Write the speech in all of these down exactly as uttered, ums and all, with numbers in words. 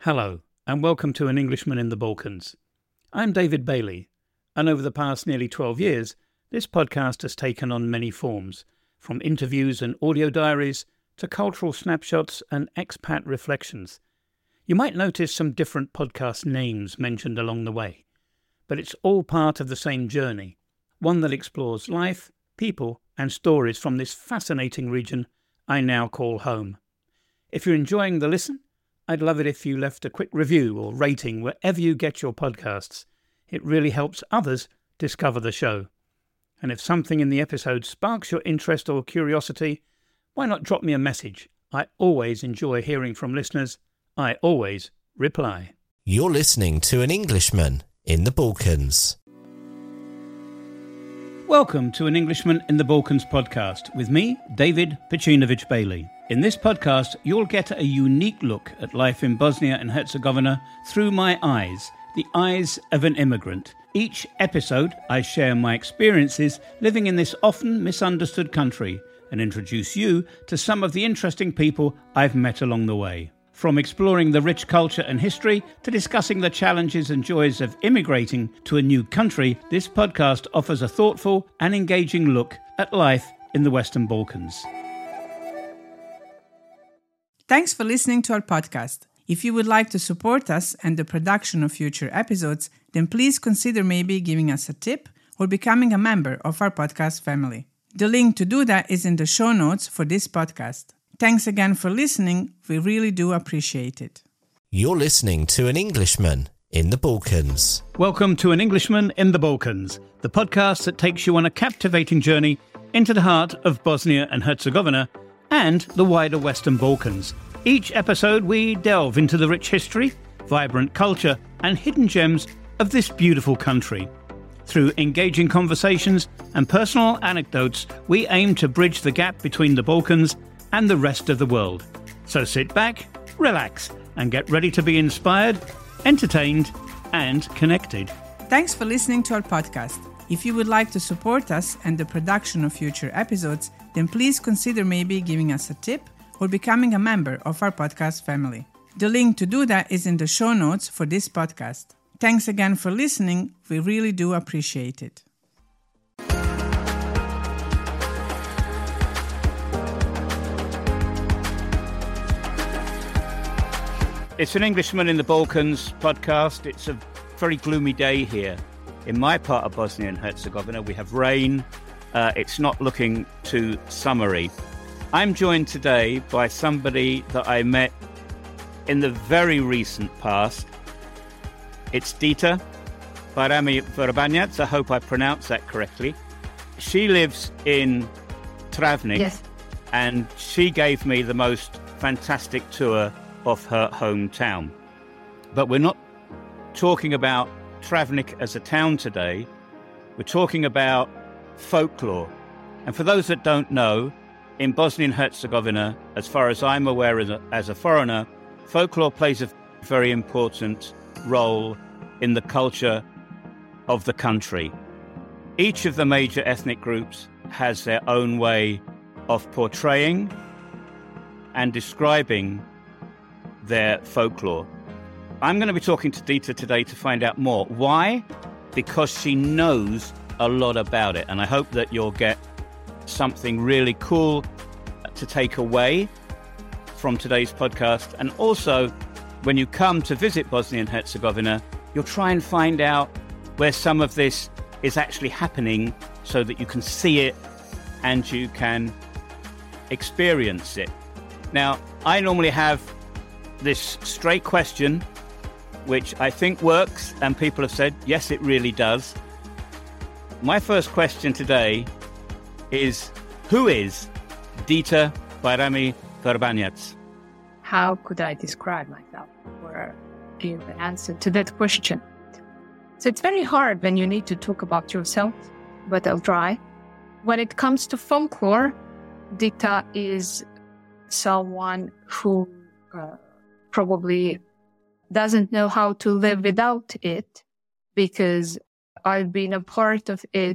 Hello, and welcome to An Englishman in the Balkans. I'm David Bailey, and over the past nearly twelve years, this podcast has taken on many forms, from interviews and audio diaries to cultural snapshots and expat reflections. You might notice some different podcast names mentioned along the way, but it's all part of the same journey, one that explores life, people, and stories from this fascinating region I now call home. If you're enjoying the listen, I'd love it if you left a quick review or rating wherever you get your podcasts. It really helps others discover the show. And if something in the episode sparks your interest or curiosity, why not drop me a message? I always enjoy hearing from listeners. I always reply. You're listening to An Englishman in the Balkans. Welcome to An Englishman in the Balkans podcast with me, David Pacinovic Bailey. In this podcast, you'll get a unique look at life in Bosnia and Herzegovina through my eyes, the eyes of an immigrant. Each episode, I share my experiences living in this often misunderstood country and introduce you to some of the interesting people I've met along the way. From exploring the rich culture and history to discussing the challenges and joys of immigrating to a new country, this podcast offers a thoughtful and engaging look at life in the Western Balkans. Thanks for listening to our podcast. If you would like to support us and the production of future episodes, then please consider maybe giving us a tip or becoming a member of our podcast family. The link to do that is in the show notes for this podcast. Thanks again for listening. We really do appreciate it. You're listening to An Englishman in the Balkans. Welcome to An Englishman in the Balkans, the podcast that takes you on a captivating journey into the heart of Bosnia and Herzegovina and the wider Western Balkans. Each episode we delve into the rich history, vibrant culture and hidden gems of this beautiful country. Through engaging conversations and personal anecdotes, we aim to bridge the gap between the Balkans and the rest of the world. So sit back, relax, and get ready to be inspired, entertained, and connected. Thanks for listening to our podcast. If you would like to support us and the production of future episodes, then please consider maybe giving us a tip or becoming a member of our podcast family. The link to do that is in the show notes for this podcast. Thanks again for listening. We really do appreciate it. It's An Englishman in the Balkans podcast. It's a very gloomy day here. In my part of Bosnia and Herzegovina, we have rain. Uh, it's not looking too summery. I'm joined today by somebody that I met in the very recent past. It's Dita Bajrami Vrbanac. I hope I pronounced that correctly. She lives in Travnik, yes. And she gave me the most fantastic tour of her hometown. But we're not talking about Travnik as a town today. We're talking about folklore. And for those that don't know, in Bosnia and Herzegovina, as far as I'm aware as a, as a foreigner, folklore plays a very important role in the culture of the country. Each of the major ethnic groups has their own way of portraying and describing their folklore. I'm going to be talking to Dita today to find out more. Why? Because she knows a lot about it, and I hope that you'll get something really cool to take away from today's podcast. And also, when you come to visit Bosnia and Herzegovina, you'll try and find out where some of this is actually happening so that you can see it and you can experience it. Now, I normally have this straight question, which I think works, and people have said, yes, it really does. My first question today is, who is Dita Bajrami Vrbanac? How could I describe myself or give an answer to that question? So it's very hard when you need to talk about yourself, but I'll try. When it comes to folklore, Dita is someone who uh, probably doesn't know how to live without it, because I've been a part of it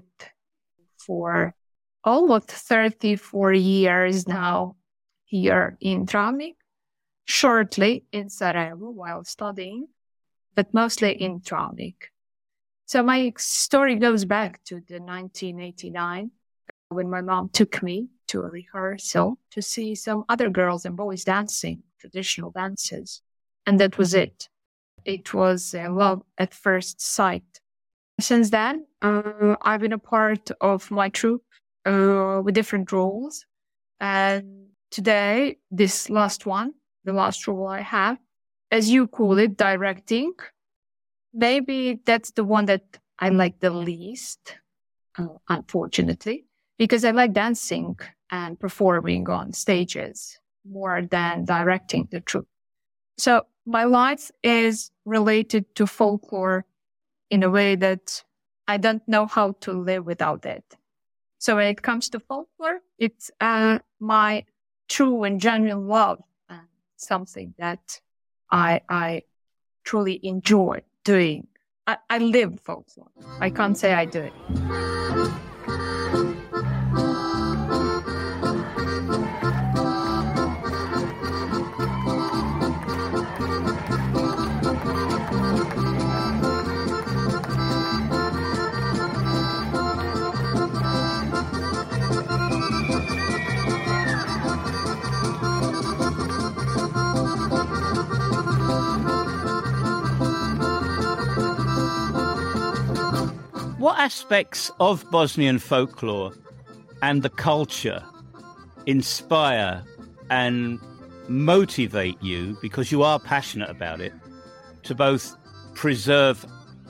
for almost thirty-four years now here in Travnik. shortly in Sarajevo while studying, but mostly in Travnik. So my story goes back to the nineteen eighty-nine, when my mom took me to a rehearsal to see some other girls and boys dancing traditional dances. And that was it. It was uh, love at first sight. Since then, uh, I've been a part of my troupe uh, with different roles. And today, this last one, the last role I have, as you call it, directing, maybe that's the one that I like the least, uh, unfortunately, because I like dancing and performing on stages more than directing the troupe. So my life is related to folklore in a way that I don't know how to live without it. So when it comes to folklore, it's uh, my true and genuine love, and something that I I truly enjoy doing. I, I live folklore. I can't say I do it. What aspects of Bosnian folklore and the culture inspire and motivate you, because you are passionate about it, to both preserve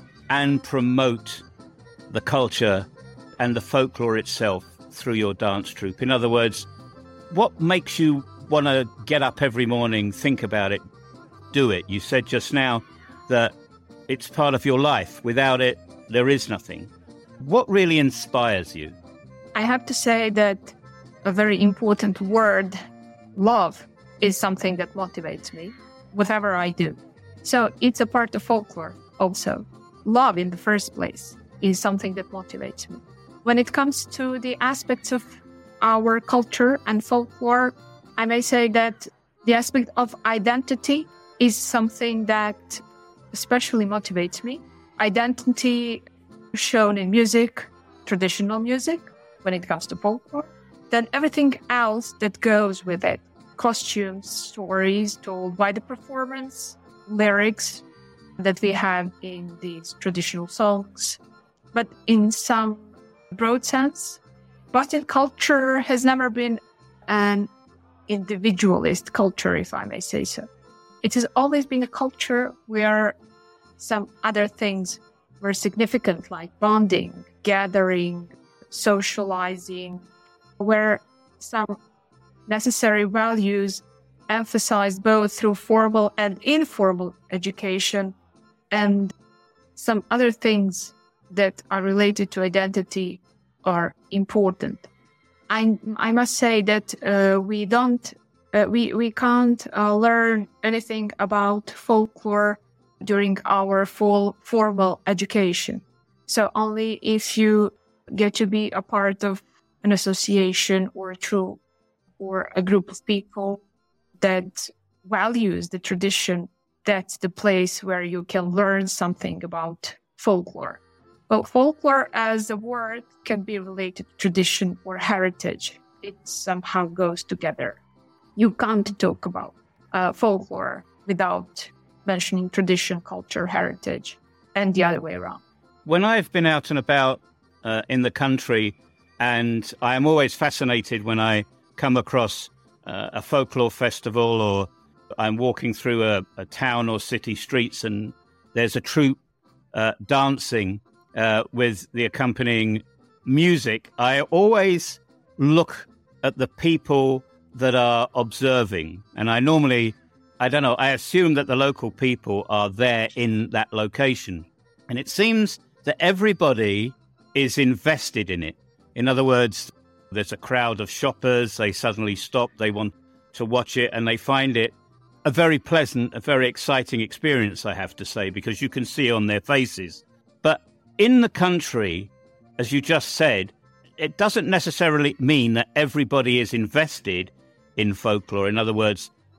and promote the culture and the folklore itself through your dance troupe? In other words, what makes you want to get up every morning, think about it, do it? You said just now that it's part of your life. Without it, there is nothing. What really inspires you? I have to say that a very important word, love, is something that motivates me, whatever I do. So it's a part of folklore also. Love, in the first place, is something that motivates me. When it comes to the aspects of our culture and folklore, I may say that the aspect of identity is something that especially motivates me. Identity shown in music, traditional music, when it comes to folklore, then everything else that goes with it. Costumes, stories told by the performance, lyrics that we have in these traditional songs. But in some broad sense, Bosnian culture has never been an individualist culture, if I may say so. It has always been a culture where some other things were significant, like bonding, gathering, socializing, where some necessary values emphasized both through formal and informal education, and some other things that are related to identity are important. I, I must say that uh, we don't, uh, we, we can't uh, learn anything about folklore during our full formal education. So only if you get to be a part of an association or a troupe or a group of people that values the tradition, that's the place where you can learn something about folklore. Well, folklore as a word can be related to tradition or heritage. It somehow goes together. You can't talk about uh, folklore without mentioning tradition, culture, heritage, and the other way around. When I've been out and about uh, in the country, and I am always fascinated when I come across uh, a folklore festival, or I'm walking through a, a town or city streets and there's a troupe uh, dancing uh, with the accompanying music, I always look at the people that are observing. And I normally, I don't know, I assume that the local people are there in that location. And it seems that everybody is invested in it. In other words, there's a crowd of shoppers, they suddenly stop, they want to watch it, and they find it a very pleasant, a very exciting experience, I have to say, because you can see on their faces. But in the country, as you just said, it doesn't necessarily mean that everybody is invested in folklore. In other words,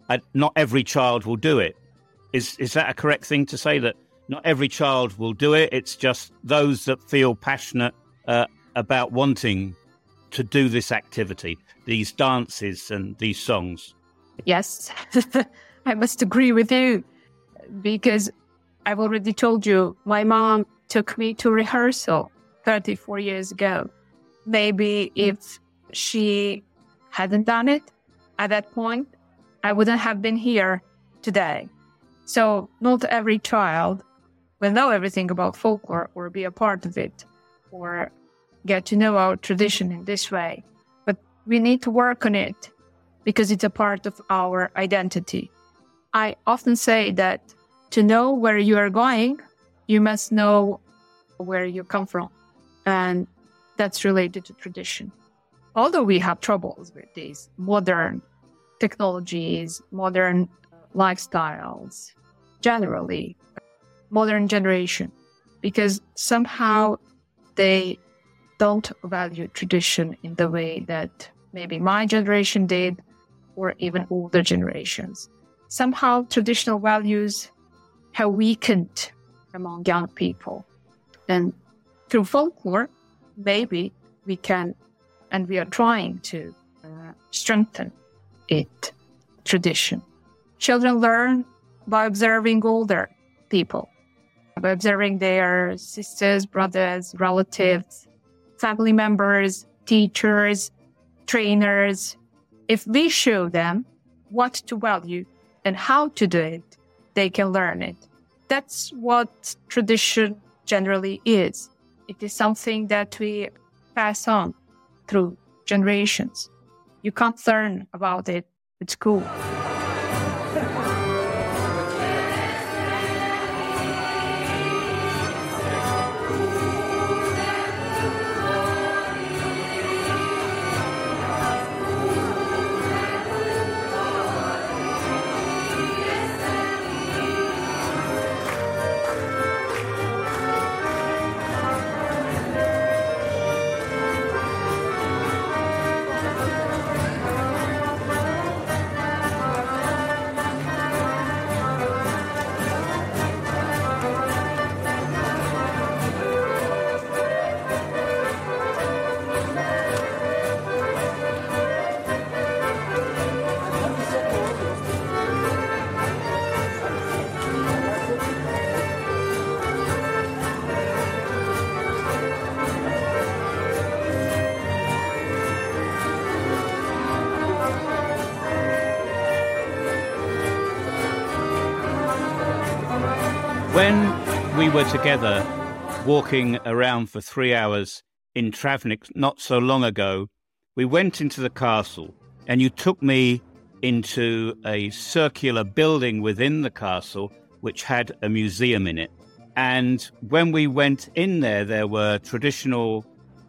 uh, not every child will do it. Is is that a correct thing to say, that not every child will do it? It's just those that feel passionate uh, about wanting to do this activity, these dances and these songs? Yes, I must agree with you, because I've already told you, my mom took me to rehearsal thirty-four years ago. Maybe if she hadn't done it at that point, I wouldn't have been here today. So not every child will know everything about folklore or be a part of it or get to know our tradition in this way. But we need to work on it because it's a part of our identity. I often say that to know where you are going, you must know where you come from. And that's related to tradition. Although we have troubles with these modern technologies, modern lifestyles, generally, modern generation, because somehow they don't value tradition in the way that maybe my generation did, or even older generations. Somehow traditional values have weakened among young people. And through folklore, maybe we can, and we are trying to uh, strengthen it, tradition. Children learn by observing older people, by observing their sisters, brothers, relatives, family members, teachers, trainers. If we show them what to value and how to do it, they can learn it. That's what tradition generally is. It is something that we pass on through generations. You can't learn about it at school. When we were together walking around for three hours in Travnik not so long ago, we went into the castle and you took me into a circular building within the castle which had a museum in it. And when we went in there, there were traditional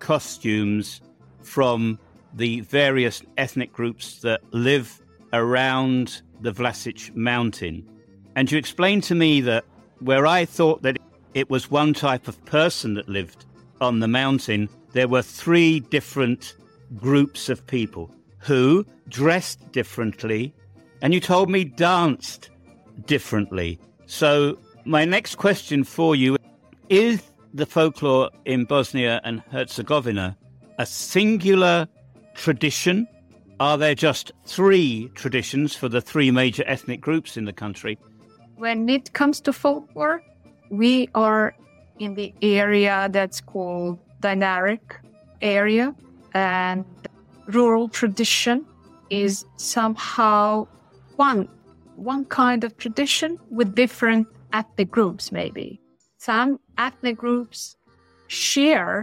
costumes from the various ethnic groups that live around the Vlasic mountain. And you explained to me that where I thought that it was one type of person that lived on the mountain, there were three different groups of people who dressed differently, and you told me danced differently. So my next question for you, is the folklore in Bosnia and Herzegovina a singular tradition? Are there just three traditions for the three major ethnic groups in the country? When it comes to folklore, we are in the area that's called Dinaric area, and rural tradition is somehow one, one kind of tradition with different ethnic groups maybe. Some ethnic groups share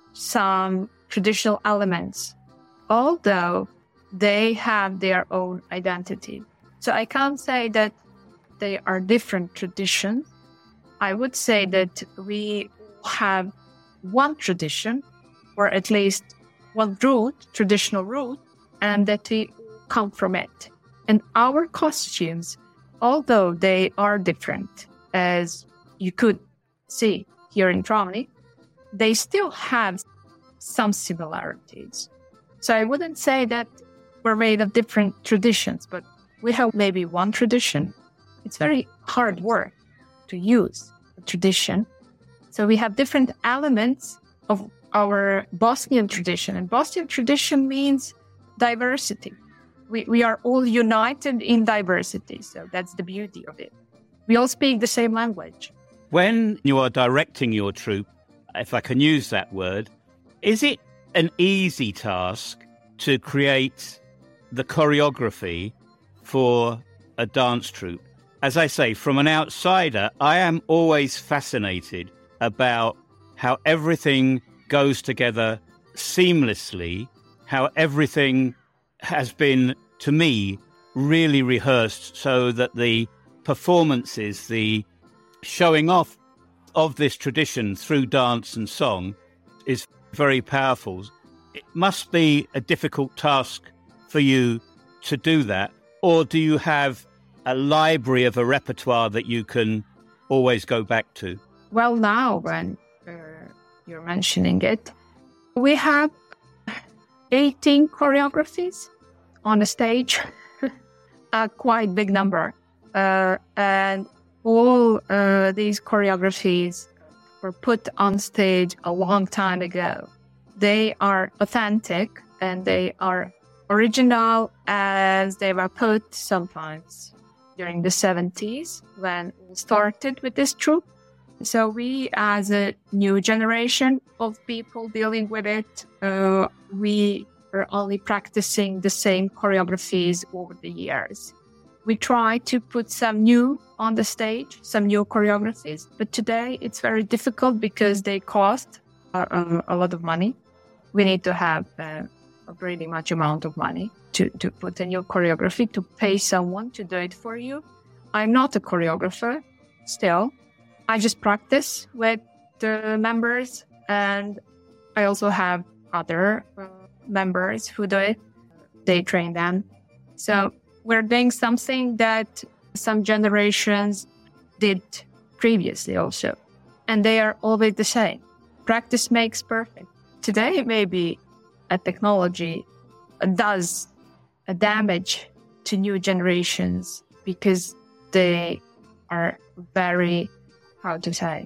some traditional elements, although they have their own identity. So I can't say that they are different traditions. I would say that we have one tradition, or at least one root, traditional root, and that we come from it. And our costumes, although they are different, as you could see here in Travnik, they still have some similarities. So I wouldn't say that we're made of different traditions, but we have maybe one tradition. It's very hard work to use a tradition. So we have different elements of our Bosnian tradition. And Bosnian tradition means diversity. We, we are all united in diversity. So that's the beauty of it. We all speak the same language. When you are directing your troupe, if I can use that word, is it an easy task to create the choreography for a dance troupe? As I say, from an outsider, I am always fascinated about how everything goes together seamlessly, how everything has been, to me, really rehearsed so that the performances, the showing off of this tradition through dance and song is very powerful. It must be a difficult task for you to do that, or do you have a library of a repertoire that you can always go back to? Well, now when uh, you're mentioning it, we have eighteen choreographies on the stage, a quite big number. Uh, and all uh, these choreographies were put on stage a long time ago. They are authentic and they are original, as they were put sometimes during the seventies when we started with this troupe. So we, as a new generation of people dealing with it, uh, we are only practicing the same choreographies over the years. We try to put some new on the stage, some new choreographies, but today it's very difficult because they cost a, a lot of money. We need to have uh, a pretty much amount of money to, to put a new choreography, to pay someone to do it for you. I'm not a choreographer still. I just practice with the members, and I also have other uh, members who do it. They train them. So we're doing something that some generations did previously also. And they are always the same. Practice makes perfect. Today, maybe a technology does a damage to new generations because they are very, how to say,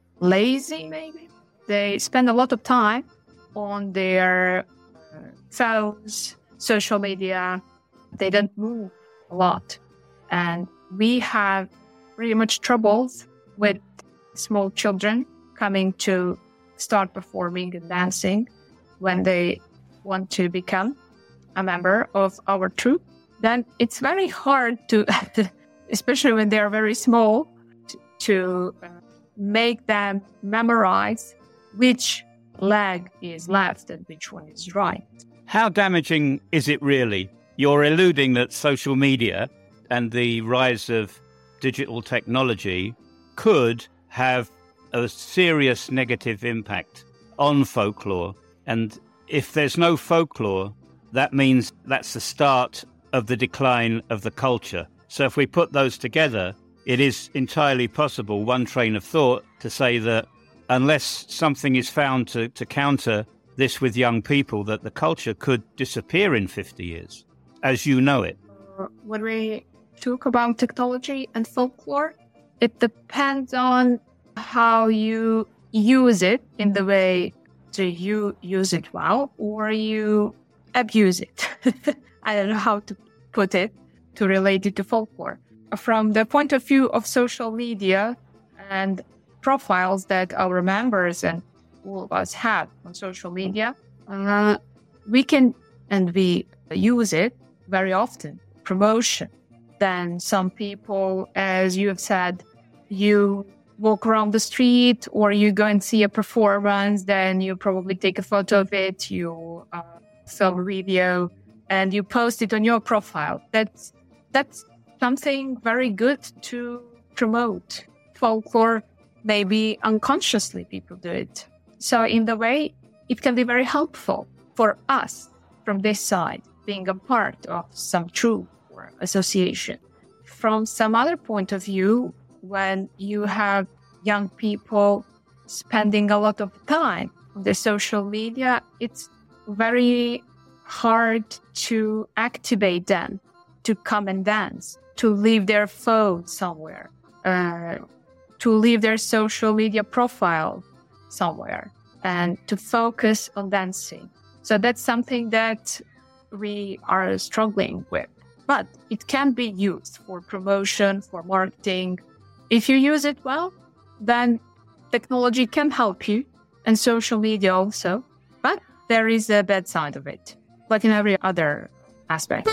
lazy maybe. They spend a lot of time on their uh, phones, social media. They don't move a lot. And we have pretty much troubles with small children coming to start performing and dancing when they want to become a member of our troupe. Then it's very hard to, especially when they're very small, to, to uh, make them memorize which leg is left and which one is right. How damaging is it really? You're alluding that social media and the rise of digital technology could have a serious negative impact on folklore. And if there's no folklore, that means that's the start of the decline of the culture. So if we put those together, it is entirely possible, one train of thought, to say that unless something is found to, to counter this with young people, that the culture could disappear in fifty years, as you know it. When we talk about technology and folklore, it depends on how you use it in the way do you use it well or you abuse it. I don't know how to put it to relate it to folklore. From the point of view of social media and profiles that our members and all of us have on social media, uh, we can and we use it very often. Promotion. Then some people, as you have said, you walk around the street or you go and see a performance, then you probably take a photo of it, you uh, film a video, and you post it on your profile. That's that's something very good to promote. Folklore, maybe unconsciously people do it. So in the way, it can be very helpful for us from this side, being a part of some troupe or association. From some other point of view, when you have young people spending a lot of time on the social media, it's very hard to activate them to come and dance, to leave their phone somewhere, uh, to leave their social media profile somewhere, and to focus on dancing. So that's something that we are struggling with. But it can be used for promotion, for marketing. If you use it well, then technology can help you, and social media also. But there is a bad side of it, like in every other aspect.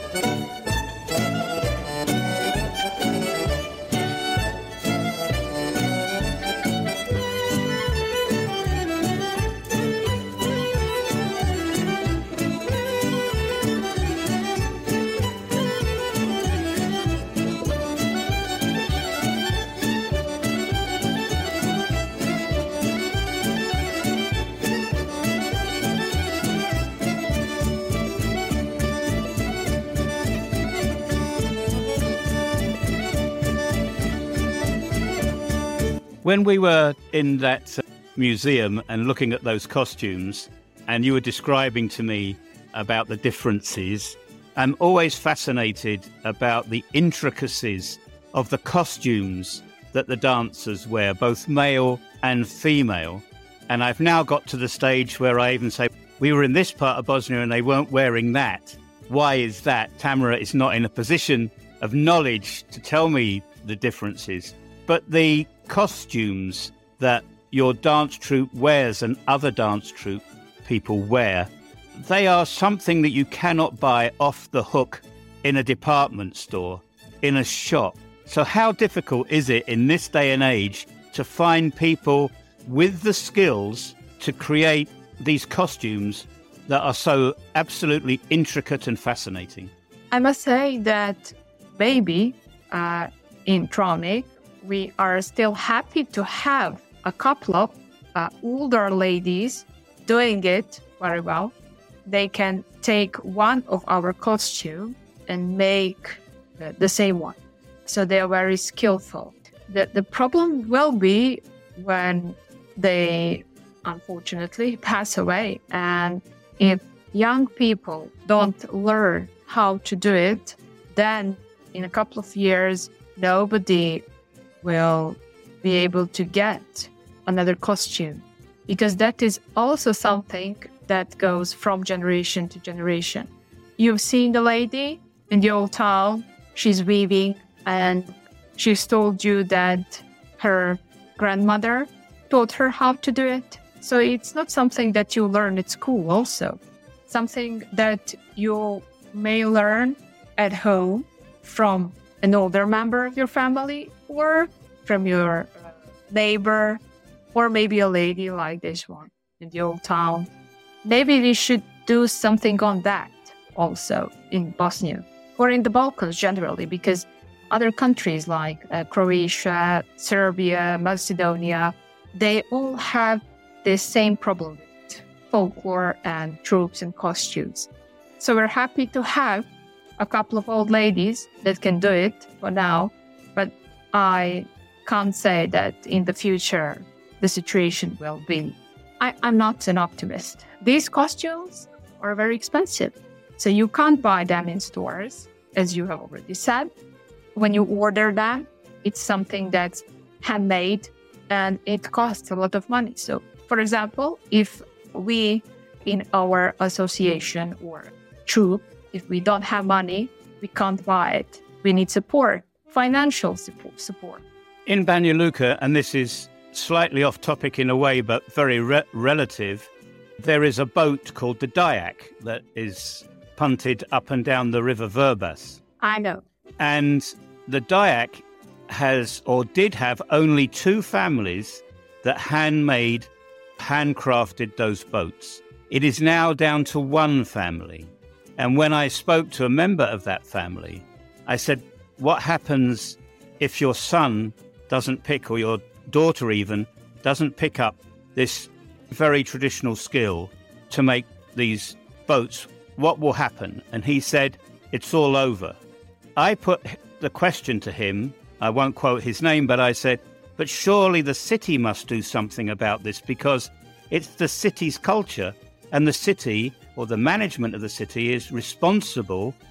When we were in that museum and looking at those costumes, and you were describing to me about the differences, I'm always fascinated about the intricacies of the costumes that the dancers wear, both male and female. And I've now got to the stage where I even say, we were in this part of Bosnia and they weren't wearing that. Why is that? Tamara is not in a position of knowledge to tell me the differences. But the costumes that your dance troupe wears and other dance troupe people wear, they are something that you cannot buy off the hook in a department store, in a shop. So how difficult is it in this day and age to find people with the skills to create these costumes that are so absolutely intricate and fascinating? I must say that maybe uh, in Travnik, we are still happy to have a couple of uh, older ladies doing it very well. They can take one of our costumes and make uh, the same one. So they are very skillful. The, the problem will be when they, unfortunately, pass away. And if young people don't learn how to do it, then in a couple of years, nobody will be able to get another costume, because that is also something that goes from generation to generation. You've seen the lady in the old town, she's weaving, and she's told you that her grandmother taught her how to do it. So it's not something that you learn at school also. Something that you may learn at home from an older member of your family, or from your neighbor, or maybe a lady like this one in the old town. Maybe we should do something on that also in Bosnia, or in the Balkans generally, because other countries like uh, Croatia, Serbia, Macedonia, they all have the same problem with folklore and troops and costumes. So we're happy to have a couple of old ladies that can do it for now, but I can't say that in the future the situation will be. I, I'm not an optimist. These costumes are very expensive, so you can't buy them in stores, as you have already said. When you order them, it's something that's handmade and it costs a lot of money. So, for example, if we in our association or troupe, if we don't have money, we can't buy it. We need support, financial support. In Banja Luka, and this is slightly off topic in a way, but very re- relative, there is a boat called the Dayak that is punted up and down the river Verbas. I know. And the Dayak has, or did have, only two families that handmade, handcrafted those boats. It is now down to one family. And when I spoke to a member of that family, I said, what happens if your son doesn't pick, or your daughter even, doesn't pick up this very traditional skill to make these boats? What will happen? And he said, it's all over. I put the question to him, I won't quote his name, but I said, but surely the city must do something about this, because it's the city's culture, and the city, or the management of the city, is responsible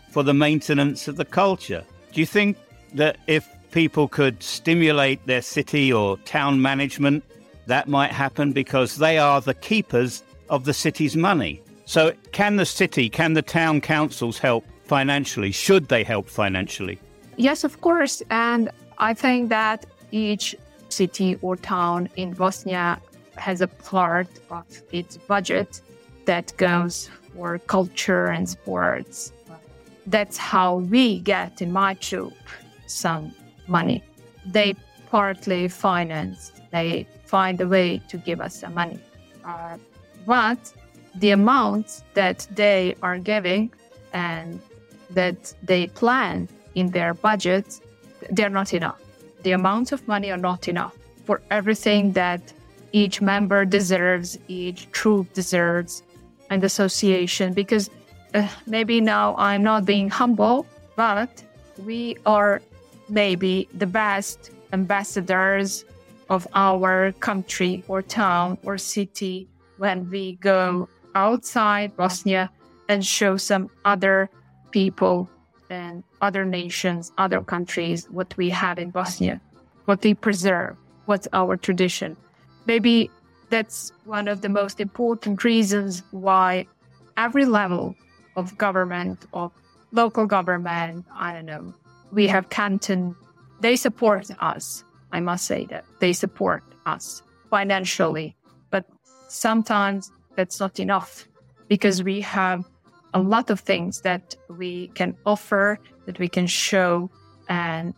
for the maintenance of the culture. Do you think that if people could stimulate their city or town management, that might happen because they are the keepers of the city's money? So can the city, can the town councils help financially? Should they help financially? Yes, of course. And I think that each city or town in Bosnia has a part of its budget that goes for culture and sports. That's how we get, in my troop, some money. They partly finance, they find a way to give us some money. Uh, but the amounts that they are giving and that they plan in their budgets, they're not enough. The amounts of money are not enough for everything that each member deserves, each troop deserves, and association. Because uh, maybe now I'm not being humble, but we are maybe the best ambassadors of our country or town or city when we go outside Bosnia and show some other people and other nations, other countries, what we have in Bosnia, what we preserve, what's our tradition. Maybe that's one of the most important reasons why every level of government, of local government, I don't know, we have canton, they support us. I must say that they support us financially, but sometimes that's not enough because we have a lot of things that we can offer, that we can show, and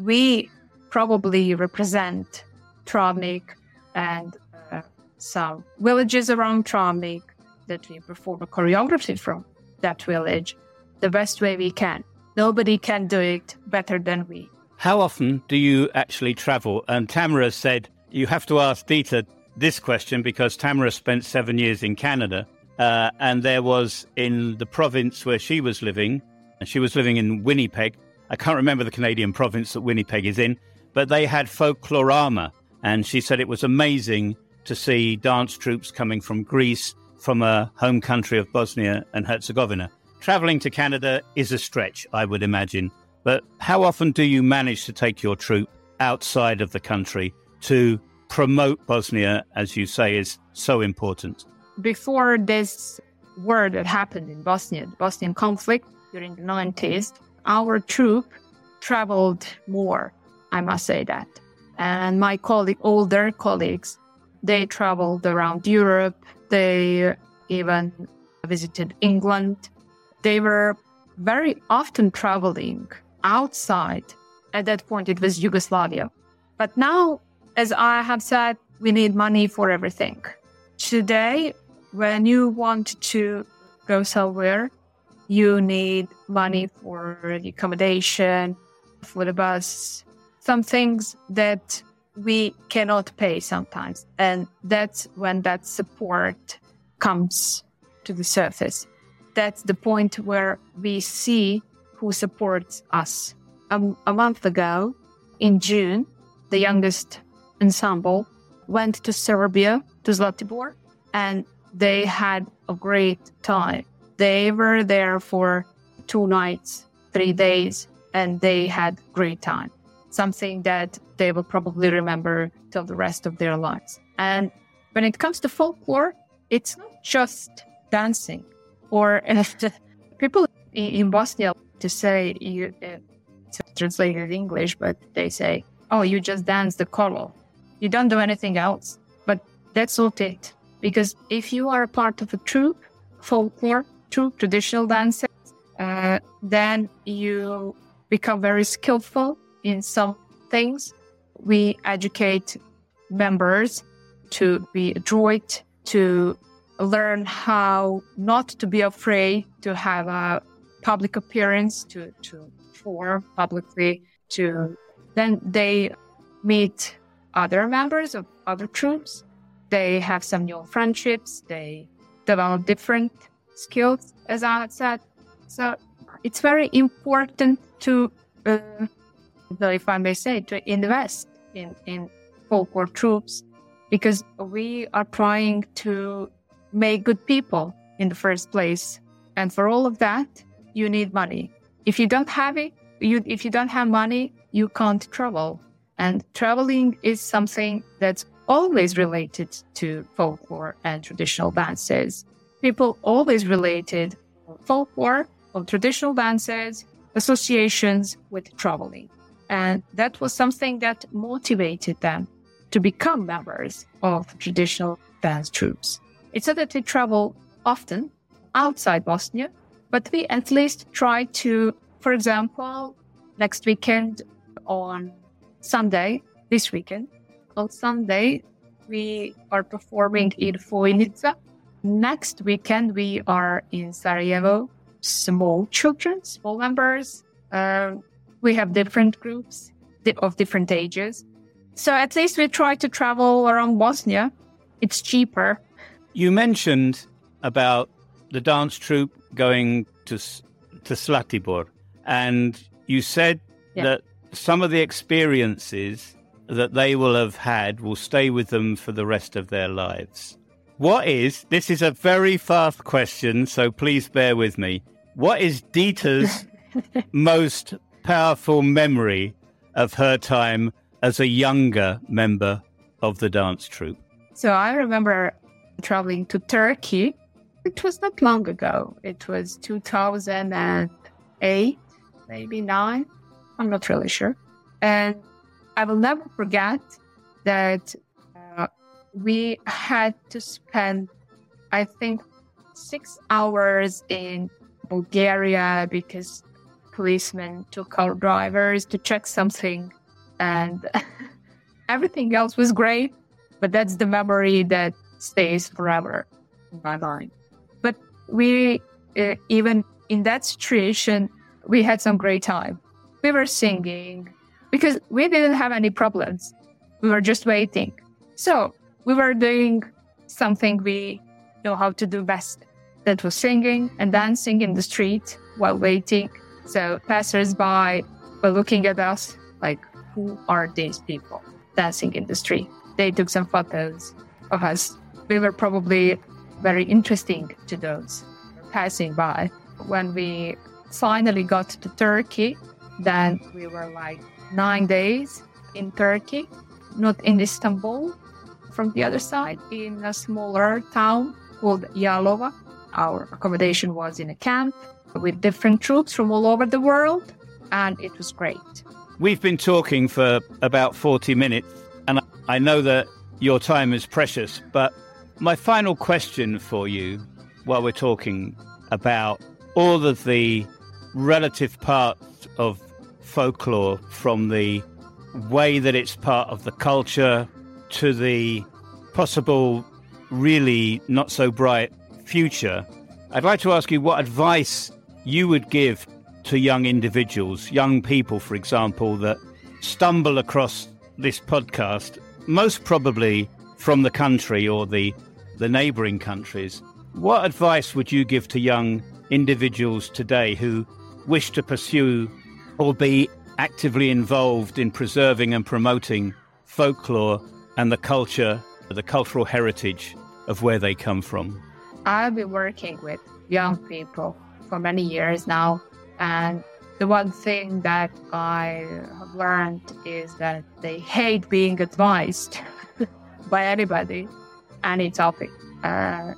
we probably represent Travnik and uh, some villages around Travnik that we perform a choreography from that village the best way we can. Nobody can do it better than we. How often do you actually travel? And Tamara said you have to ask Dita this question because Tamara spent seven years in Canada. Uh, and there was in the province where she was living, and she was living in Winnipeg. I can't remember the Canadian province that Winnipeg is in, but they had Folklorama. And she said it was amazing to see dance troupes coming from Greece, from a home country of Bosnia and Herzegovina. Traveling to Canada is a stretch, I would imagine. But how often do you manage to take your troupe outside of the country to promote Bosnia, as you say, is so important? Before this war that happened in Bosnia, the Bosnian conflict during the nineties, our troop traveled more, I must say that. And my colleague, older colleagues, they traveled around Europe. They even visited England. They were very often traveling outside. At that point, it was Yugoslavia. But now, as I have said, we need money for everything. Today, when you want to go somewhere, you need money for the accommodation, for the bus, some things that we cannot pay sometimes. And that's when that support comes to the surface. That's the point where we see who supports us. Um, a month ago, in June, the youngest ensemble went to Serbia, to Zlatibor, and they had a great time. They were there for two nights, three days, and they had great time. Something that they will probably remember till the rest of their lives. And when it comes to folklore, it's not just dancing. Or uh, people in Bosnia to say, you, uh, to translate it in English, but they say, oh, you just dance the kolo. You don't do anything else. But that's not it. Because if you are a part of a troupe, folklore, troupe, traditional dances, uh, then you become very skillful in some things. We educate members to be adroit, to learn how not to be afraid to have a public appearance, to, to perform publicly, to then they meet other members of other troupes. They have some new friendships. They develop different skills, as I had said. So it's very important to, uh, if I may say, to invest in, in folklore troupes, because we are trying to make good people in the first place. And for all of that, you need money. if you don't have it, you if you don't have money, you can't travel. And traveling is something that's always related to folklore and traditional dances. People always related folklore or traditional dances, associations with traveling. And that was something that motivated them to become members of traditional dance troupes. It's not that we travel often outside Bosnia, but we at least try to, for example, next weekend on Sunday, this weekend, on Sunday, we are performing in Vojnica. Next weekend, we are in Sarajevo, small children, small members. Uh, we have different groups of different ages. So at least we try to travel around Bosnia. It's cheaper. You mentioned about the dance troupe going to to Zlatibor, and you said yeah. that some of the experiences that they will have had will stay with them for the rest of their lives. What is, this is a very fast question, so please bear with me. What is Dita's most powerful memory of her time as a younger member of the dance troupe? So I remember traveling to Turkey. It was not long ago. It was two thousand eight, maybe nine. I'm not really sure. And I will never forget that uh, we had to spend, I think, six hours in Bulgaria because policemen took our drivers to check something. And everything else was great, but that's the memory that stays forever in my mind. But we, uh, even in that situation, we had some great time. We were singing because we didn't have any problems. We were just waiting. So we were doing something we know how to do best. That was singing and dancing in the street while waiting. So passers-by were looking at us like, who are these people dancing in the street? They took some photos of us. We were probably very interesting to those passing by. When we finally got to Turkey, then we were like nine days in Turkey, not in Istanbul, from the other side, in a smaller town called Yalova. Our accommodation was in a camp with different troops from all over the world, and it was great. We've been talking for about forty minutes, and I know that your time is precious, but my final question for you, while we're talking about all of the relative parts of folklore, from the way that it's part of the culture to the possible really not so bright future, I'd like to ask you what advice you would give to young individuals, young people, for example, that stumble across this podcast, most probably from the country or the, the neighbouring countries. What advice would you give to young individuals today who wish to pursue or be actively involved in preserving and promoting folklore and the culture, the cultural heritage of where they come from? I've been working with young people for many years now, and the one thing that I have learned is that they hate being advised by anybody, any topic. Uh,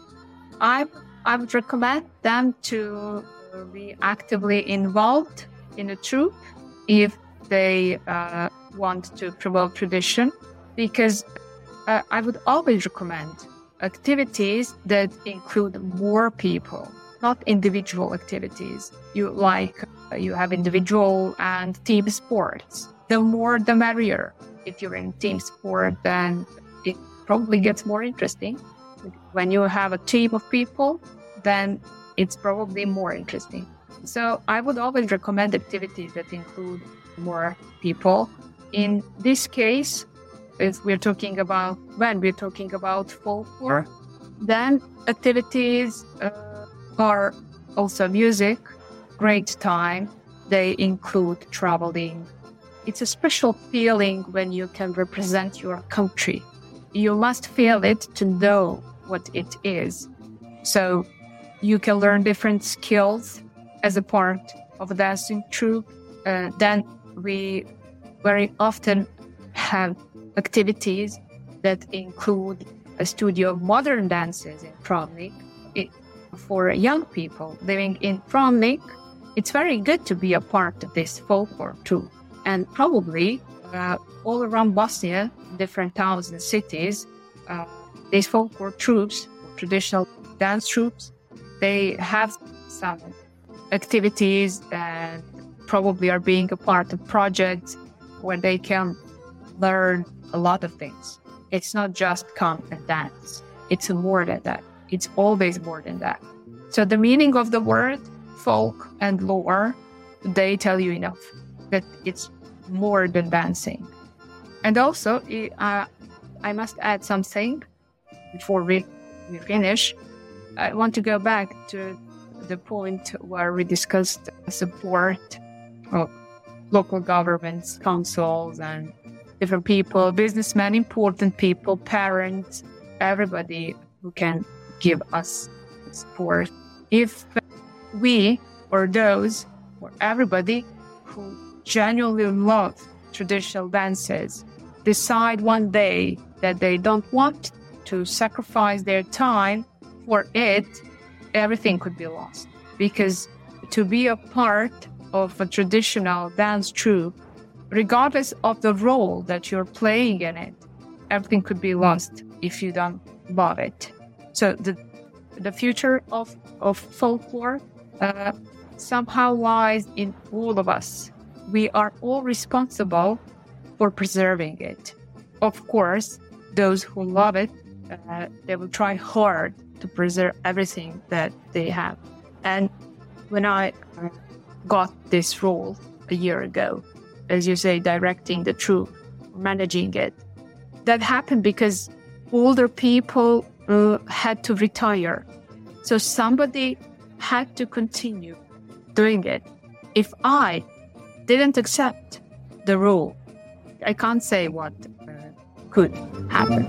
I I would recommend them to be actively involved in a troupe if they uh, want to promote tradition, because uh, I would always recommend activities that include more people, not individual activities. You like uh, you have individual and team sports. The more, the merrier. If you're in team sport, then it probably gets more interesting. When you have a team of people, then it's probably more interesting. So I would always recommend activities that include more people. In this case, if we're talking about, when we're talking about folklore, then activities uh, are also music, great time. They include traveling. It's a special feeling when you can represent your country. You must feel it to know what it is. So you can learn different skills as a part of a dancing troupe, uh, then we very often have activities that include a studio of modern dances in Travnik. It, for young people living in Travnik, it's very good to be a part of this folklore troupe. And probably uh, all around Bosnia, different towns and cities, uh, these folklore troupes, traditional dance troupes, they have some activities and probably are being a part of projects where they can learn a lot of things. It's not just come and dance. It's more than that. It's always more than that. So the meaning of the word folk and lore, they tell you enough that it's more than dancing. And also, uh, I must add something before we, we finish. I want to go back to the point where we discussed support of local governments, councils, and different people, businessmen, important people, parents, everybody who can give us support. If we or those or everybody who genuinely love traditional dances decide one day that they don't want to sacrifice their time for it, everything could be lost. Because to be a part of a traditional dance troupe, regardless of the role that you're playing in it, everything could be lost if you don't love it. So the the future of, of folklore uh, somehow lies in all of us. We are all responsible for preserving it. Of course, those who love it, uh, they will try hard to preserve everything that they have. And when I got this role a year ago, as you say, directing the troupe, managing it, that happened because older people uh, had to retire. So somebody had to continue doing it. If I didn't accept the role, I can't say what uh, could happen.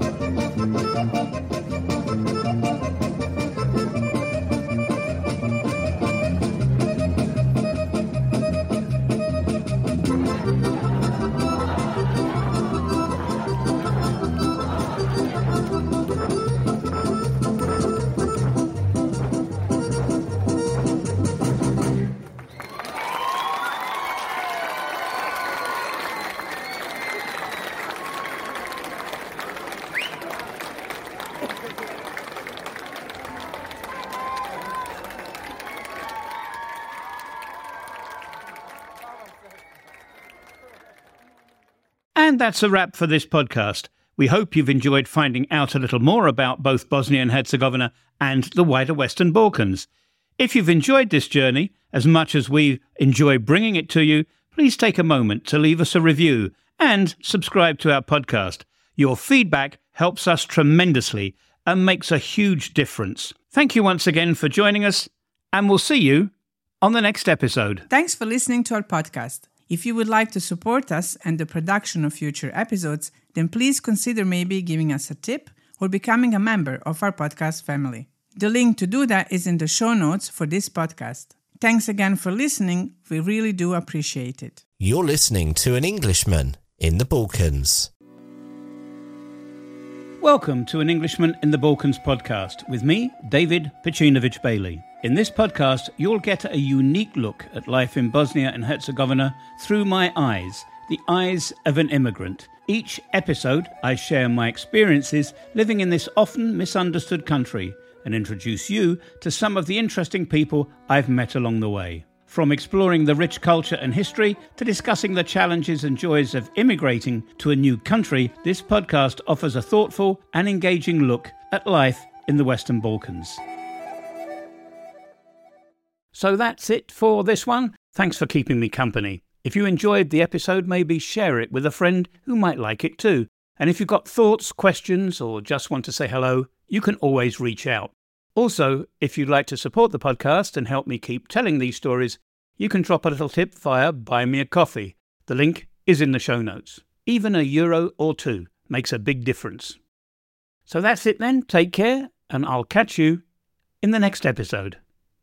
And that's a wrap for this podcast. We hope you've enjoyed finding out a little more about both Bosnia and Herzegovina and the wider Western Balkans. If you've enjoyed this journey as much as we enjoy bringing it to you, please take a moment to leave us a review and subscribe to our podcast. Your feedback helps us tremendously and makes a huge difference. Thank you once again for joining us, and we'll see you on the next episode. Thanks for listening to our podcast. If you would like to support us and the production of future episodes, then please consider maybe giving us a tip or becoming a member of our podcast family. The link to do that is in the show notes for this podcast. Thanks again for listening. We really do appreciate it. You're listening to An Englishman in the Balkans. Welcome to An Englishman in the Balkans podcast with me, David Pacinovic Bailey. In this podcast, you'll get a unique look at life in Bosnia and Herzegovina through my eyes, the eyes of an immigrant. Each episode, I share my experiences living in this often misunderstood country and introduce you to some of the interesting people I've met along the way. From exploring the rich culture and history to discussing the challenges and joys of immigrating to a new country, this podcast offers a thoughtful and engaging look at life in the Western Balkans. So that's it for this one. Thanks for keeping me company. If you enjoyed the episode, maybe share it with a friend who might like it too. And if you've got thoughts, questions, or just want to say hello, you can always reach out. Also, if you'd like to support the podcast and help me keep telling these stories, you can drop a little tip via Buy Me a Coffee. The link is in the show notes. Even a euro or two makes a big difference. So that's it then. Take care, and I'll catch you in the next episode.